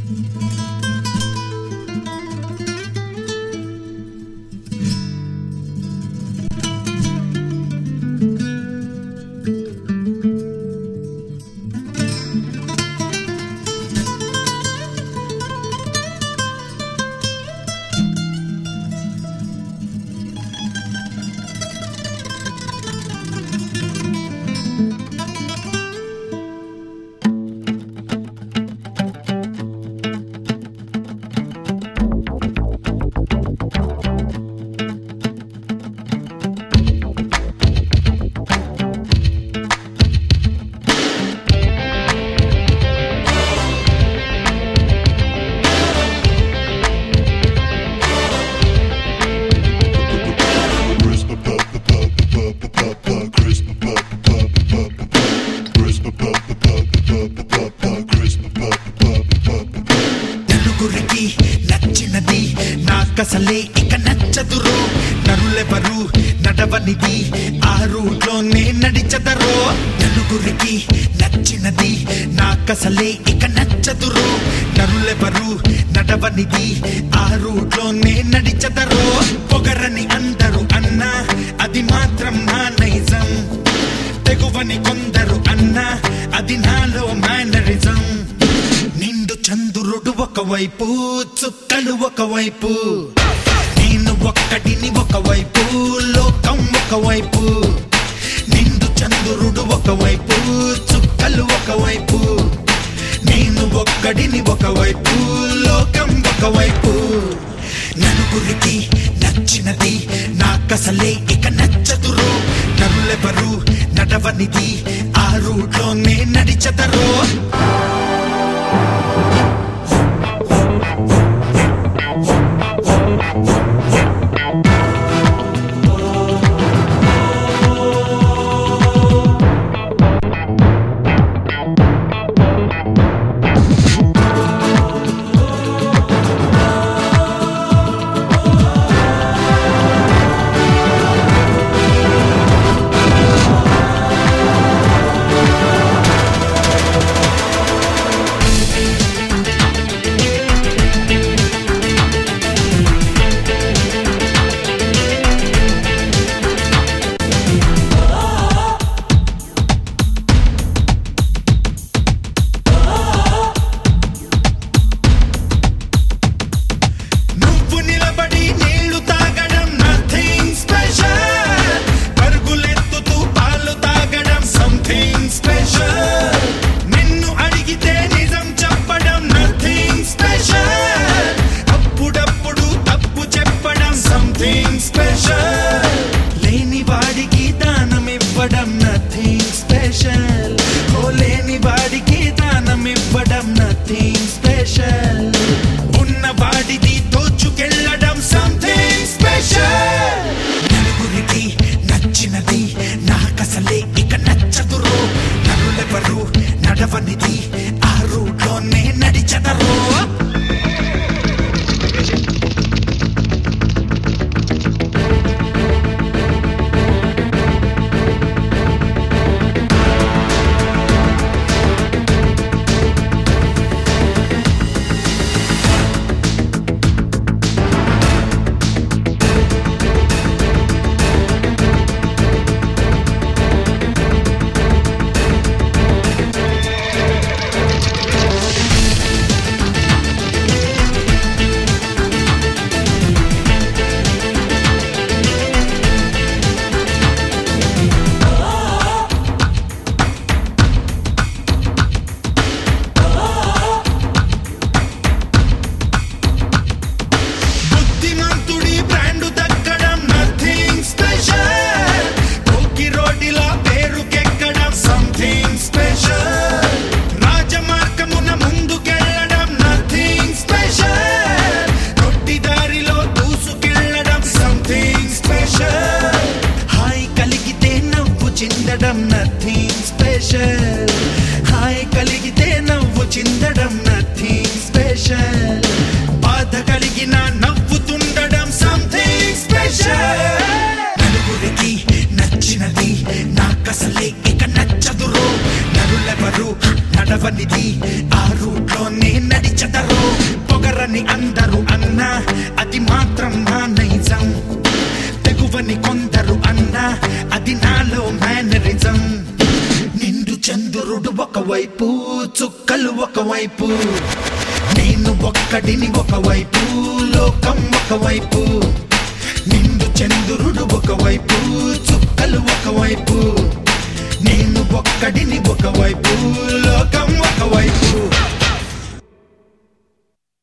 నాకసలే ఇక నచ్చదురో నరులెవరు నడవనిది ఆ రూట్లోనే నడిచదరో నలుగురికి నచ్చినది నాకసలే ఇక నచ్చదురో నరులెవరు నడవనిది ఆ రూట్లోనే నడిచదరో పొగరని అందరూ అన్నా అది మాత్రం నా నైజం తెగువని కొందరు అన్నా అది నాలో మేనరిజం నిండు చంద్రుడు ఒకవైపు చుక్కలు ఒకవైపు నేను ఒక్కడిని ఒకవైపు లోకం ఒకవైపు నిండు చంద్రుడు ఒకవైపు చుక్కలు ఒకవైపు నేను ఒక్కడిని ఒకవైపు లోకం ఒకవైపు నలుగురికి నచ్చినది నాకసలే ఇక నచ్చదురో నరులెవరు నడవనిది ఆ రూట్లోనే నడిచదరో నడవనిది ఆ రూట్లోనే నడిచదరో హాయ్ కలిగితే నవ్వు చిందడం నథింగ్ స్పెషల్ బాధ కలిగిన నవ్వుతుండడం సంథింగ్ స్పెషల్ నలుగురికి నచ్చినది నాకసలే ఇక నచ్చదురో నరులెవరు నడవనిది ఆ రూట్లోనే నడిచదరో తగువని అందరూ అన్నా అది మాత్రం నా నైజం. తెగువని కొందరు అన్నా అది నాలో మేనరిజం. నిండు చంద్రుడు ఒకవైపు, చుక్కలు ఒకవైపు, నేను ఒక్కడిని ఒకవైపు, లోకం ఒకవైపు. నిండు చంద్రుడు ఒకవైపు, చుక్కలు ఒకవైపు, నేను ఒక్కడిని ఒకవైపు.